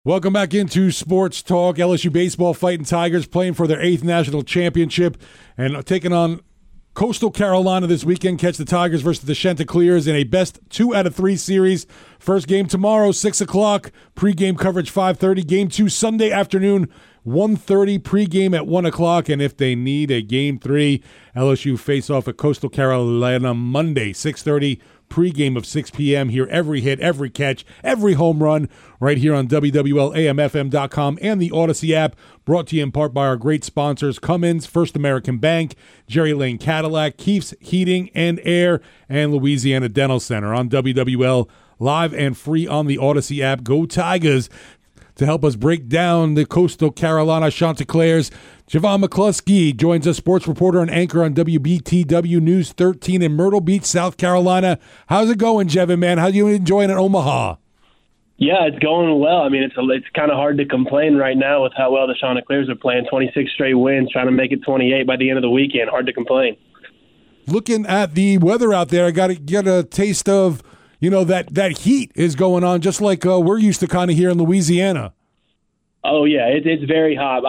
Welcome back into Sports Talk. LSU baseball fighting Tigers playing for their 8th national championship and taking on Coastal Carolina this weekend. Catch the Tigers versus the Chanticleers in a best 2 out of 3 series. First game tomorrow, 6 o'clock. Pre-game coverage 5:30. Game 2 Sunday afternoon, 1:30. Pre-game at 1 o'clock. And if they need a game 3, LSU face off at Coastal Carolina Monday, 6:30. Pre-game of 6 p.m. Hear every hit, every catch, every home run right here on WWLAMFM.com and the Odyssey app. Brought to you in part by our great sponsors, Cummins, First American Bank, Jerry Lane Cadillac, Keefe's Heating and Air, and Louisiana Dental Center. On WWL, live and free on the Odyssey app. Go Tigers! To help us break down the Coastal Carolina Chanticleers, Javon McCluskey joins us, sports reporter and anchor on WBTW News 13 in Myrtle Beach, South Carolina. How's it going, Javon, man? How are you enjoying it in Omaha? Yeah, it's going well. I mean, it's kind of hard to complain right now with how well the Chanticleers are playing. 26 straight wins, trying to make it 28 by the end of the weekend. Hard to complain. Looking at the weather out there, I got to get a taste of, that heat is going on, just like we're used to kind of here in Louisiana. Oh yeah, it's very hot.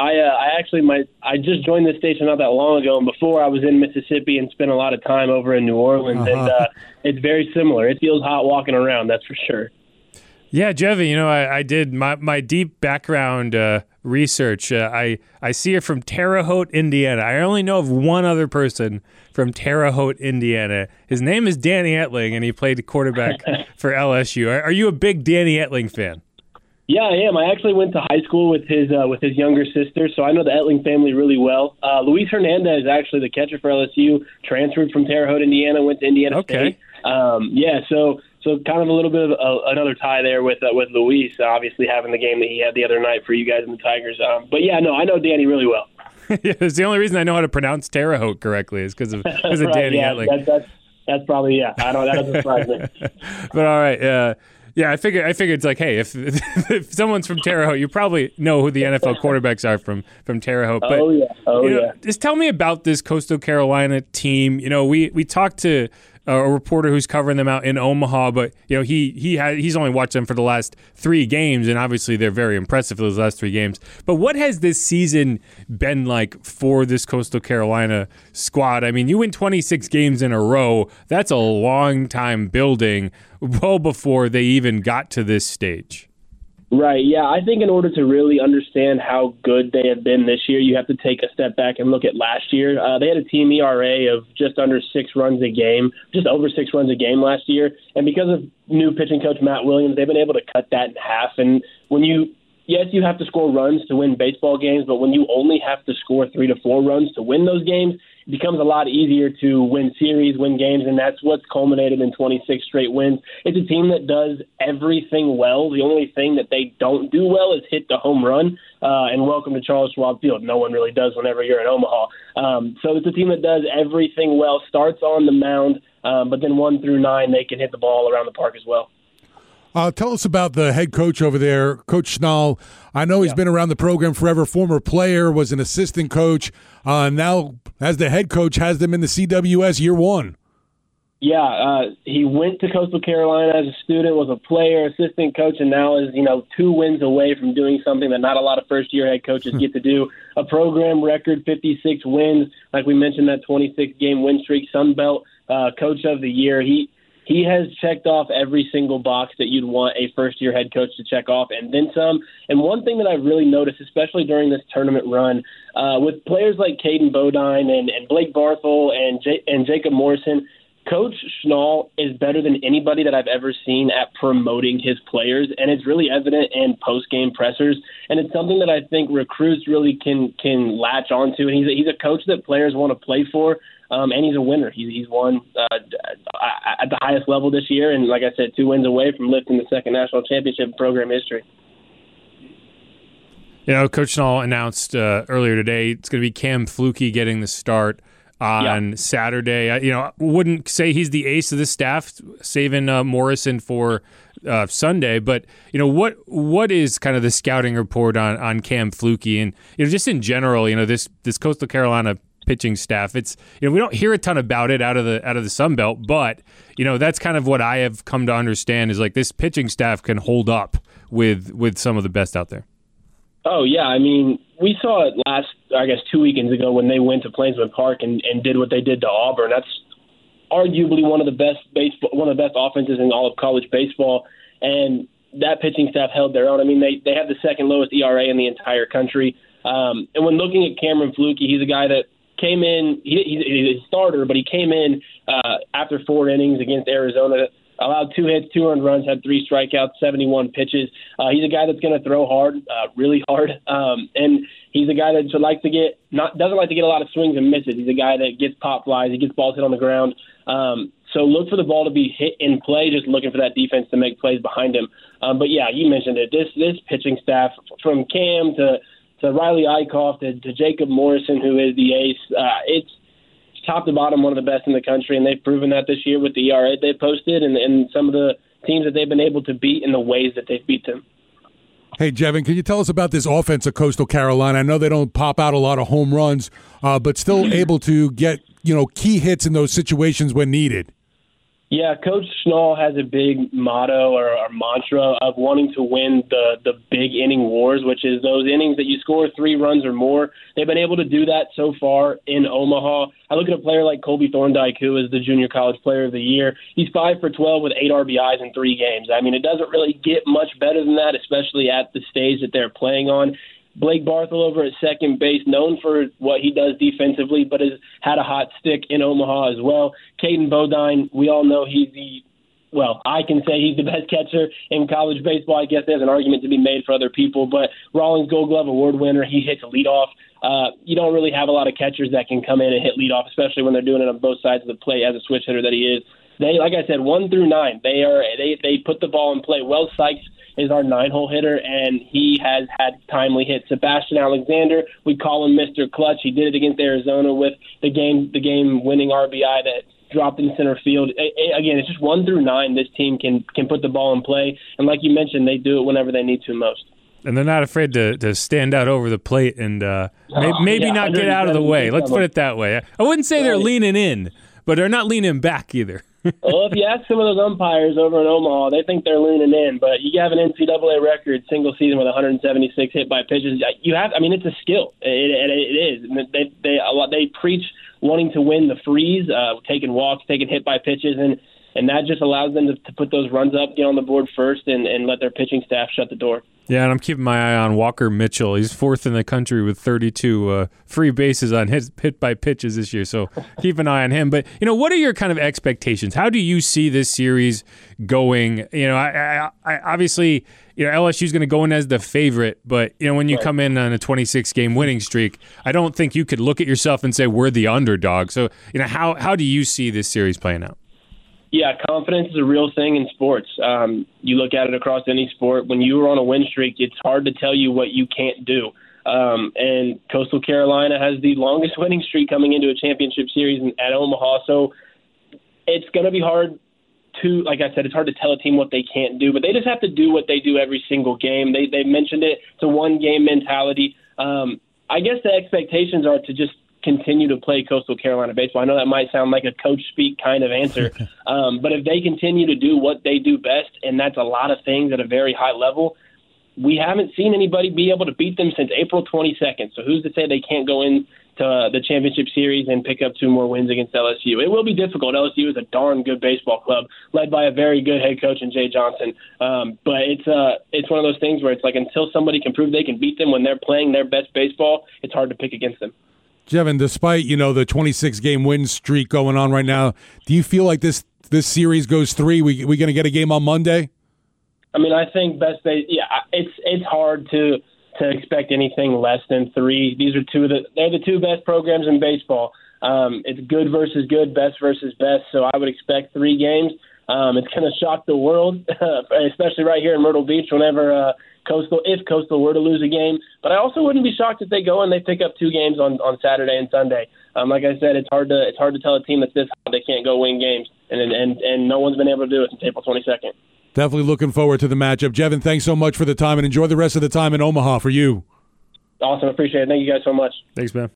I just joined this station not that long ago, and before I was in Mississippi and spent a lot of time over in New Orleans, and it's very similar. It feels hot walking around, that's for sure. Yeah, Jevy, I did my deep background research. I see it from Terre Haute, Indiana. I only know of one other person from Terre Haute, Indiana. His name is Danny Etling, and he played quarterback for LSU. Are you a big Danny Etling fan? Yeah, I am. I actually went to high school with his younger sister, so I know the Etling family really well. Luis Hernandez is actually the catcher for LSU, transferred from Terre Haute, Indiana, went to Indiana State. So kind of a little bit of another tie there with Luis, obviously having the game that he had the other night for you guys and the Tigers. But yeah, no, I know Danny really well. Yeah, it's the only reason I know how to pronounce Terre Haute correctly is because of right, Danny Etling. That's probably, yeah. I don't. That doesn't surprise me. But all right, yeah, I figured it's like, hey, if someone's from Terre Haute, you probably know who the NFL quarterbacks are from Terre Haute. But, just tell me about this Coastal Carolina team. We talked to a reporter who's covering them out in Omaha, but he's only watched them for the last 3 games, and obviously they're very impressive for those last 3 games. But what has this season been like for this Coastal Carolina squad? I mean, you win 26 games in a row. That's a long time building, well before they even got to this stage. Right, yeah. I think in order to really understand how good they have been this year, you have to take a step back and look at last year. They had a team ERA of just under 6 runs a game, just over 6 runs a game last year. And because of new pitching coach Matt Williams, they've been able to cut that in half. And yes, you have to score runs to win baseball games, but when you only have to score 3 to 4 runs to win those games, it becomes a lot easier to win series, win games, and that's what's culminated in 26 straight wins. It's a team that does everything well. The only thing that they don't do well is hit the home run, and welcome to Charles Schwab Field. No one really does whenever you're in Omaha. So it's a team that does everything well, starts on the mound, but then 1 through 9, they can hit the ball around the park as well. Tell us about the head coach over there, Coach Schnall. I know he's been around the program forever, former player, was an assistant coach, now as the head coach has them in the CWS year 1. Yeah, he went to Coastal Carolina as a student, was a player, assistant coach, and now is 2 wins away from doing something that not a lot of first-year head coaches get to do. A program record, 56 wins. Like we mentioned, that 26-game win streak, Sun Belt Coach of the Year. He has checked off every single box that you'd want a first-year head coach to check off, and then some. And one thing that I've really noticed, especially during this tournament run, with players like Caden Bodine and Blake Barthel and Jacob Morrison, Coach Schnall is better than anybody that I've ever seen at promoting his players, and it's really evident in post-game pressers. And it's something that I think recruits really can latch onto. And he's a coach that players want to play for. And he's a winner. He's won at the highest level this year, and like I said, 2 wins away from lifting the 2nd national championship in program history. Coach Schnall announced earlier today it's going to be Cam Flukie getting the start on Saturday. I wouldn't say he's the ace of the staff, saving Morrison for Sunday. But what is kind of the scouting report on Cam Flukie, and just in general, this Coastal Carolina pitching staff. It's we don't hear a ton about it out of the Sun Belt, but that's kind of what I have come to understand is like this pitching staff can hold up with some of the best out there. Oh, yeah. I mean, we saw it 2 weekends ago when they went to Plainsman Park and did what they did to Auburn. That's arguably one of the best offenses in all of college baseball, and that pitching staff held their own. I mean, they have the second lowest ERA in the entire country. And when looking at Cameron Flukie, he's a guy that came in. He's a starter, but he came in after 4 innings against Arizona, allowed 2 hits, 2 earned runs, had 3 strikeouts, 71 pitches. He's a guy that's going to throw hard, really hard, and he's a guy that doesn't like to get a lot of swings and misses. He's a guy that gets pop flies, he gets balls hit on the ground. So look for the ball to be hit in play, just looking for that defense to make plays behind him. But yeah, you mentioned it. This pitching staff, from Cam to Riley Eichhoff to Jacob Morrison, who is the ace, it's top to bottom one of the best in the country, and they've proven that this year with the ERA they posted and some of the teams that they've been able to beat in the ways that they've beat them. Hey, Jevin, can you tell us about this offense of Coastal Carolina? I know they don't pop out a lot of home runs, but still able to get key hits in those situations when needed. Yeah, Coach Schnall has a big motto or mantra of wanting to win the big inning wars, which is those innings that you score 3 runs or more. They've been able to do that so far in Omaha. I look at a player like Colby Thorndike, who is the Junior College Player of the Year. He's 5 for 12 with 8 RBIs in 3 games. I mean, it doesn't really get much better than that, especially at the stage that they're playing on. Blake Barthel over at second base, known for what he does defensively, but has had a hot stick in Omaha as well. Caden Bodine, we all know I can say he's the best catcher in college baseball. I guess there's an argument to be made for other people, but Rawlings Gold Glove Award winner, he hits leadoff. You don't really have a lot of catchers that can come in and hit leadoff, especially when they're doing it on both sides of the plate as a switch hitter that he is. They, like I said, 1 through 9, they put the ball in play. Wells Sykes is our 9-hole hitter, and he has had timely hits. Sebastian Alexander, we call him Mr. Clutch. He did it against Arizona with the game-winning RBI that dropped in center field. Again, it's just 1 through 9. This team can put the ball in play, and like you mentioned, they do it whenever they need to most. And they're not afraid to stand out over the plate and maybe not get out of the way. Let's put it that way. I wouldn't say they're leaning in, but they're not leaning back either. Well, if you ask some of those umpires over in Omaha, they think they're leaning in. But you have an NCAA record single season with 176 hit by pitches. It's a skill. It is. They preach wanting to win the freeze, taking walks, taking hit by pitches, and that just allows them to put those runs up, get on the board first, and let their pitching staff shut the door. Yeah, and I'm keeping my eye on Walker Mitchell. He's 4th in the country with 32 free bases on hit by pitches this year, so keep an eye on him. But, what are your kind of expectations? How do you see this series going? I obviously, LSU's going to go in as the favorite, but, when you come in on a 26-game winning streak, I don't think you could look at yourself and say we're the underdog. So, how do you see this series playing out? Yeah, confidence is a real thing in sports. You look at it across any sport. When you are on a win streak, it's hard to tell you what you can't do. And Coastal Carolina has the longest winning streak coming into a championship series at Omaha. So it's going to be hard to, like I said, it's hard to tell a team what they can't do. But they just have to do what they do every single game. They mentioned it. It's a one-game mentality. I guess the expectations are to just continue to play Coastal Carolina baseball. I know that might sound like a coach speak kind of answer, but if they continue to do what they do best, and that's a lot of things at a very high level, we haven't seen anybody be able to beat them since April 22nd. So who's to say they can't go into the championship series and pick up 2 more wins against LSU? It will be difficult. LSU is a darn good baseball club led by a very good head coach in Jay Johnson. But it's one of those things where it's like until somebody can prove they can beat them when they're playing their best baseball, it's hard to pick against them. Jevin, despite, the 26-game win streak going on right now, do you feel like this series goes 3? We going to get a game on Monday? I mean, I think it's hard to expect anything less than 3. These are they're the 2 best programs in baseball. It's good versus good, best versus best. So I would expect 3 games. It's going to shock the world, especially right here in Myrtle Beach whenever if Coastal were to lose a game. But I also wouldn't be shocked if they go and they pick up 2 games on Saturday and Sunday. Like I said, it's hard to tell a team that's this hot they can't go win games, and no one's been able to do it since April 22nd. Definitely looking forward to the matchup. Jevin, thanks so much for the time, and enjoy the rest of the time in Omaha for you. Awesome. Appreciate it. Thank you guys so much. Thanks, man.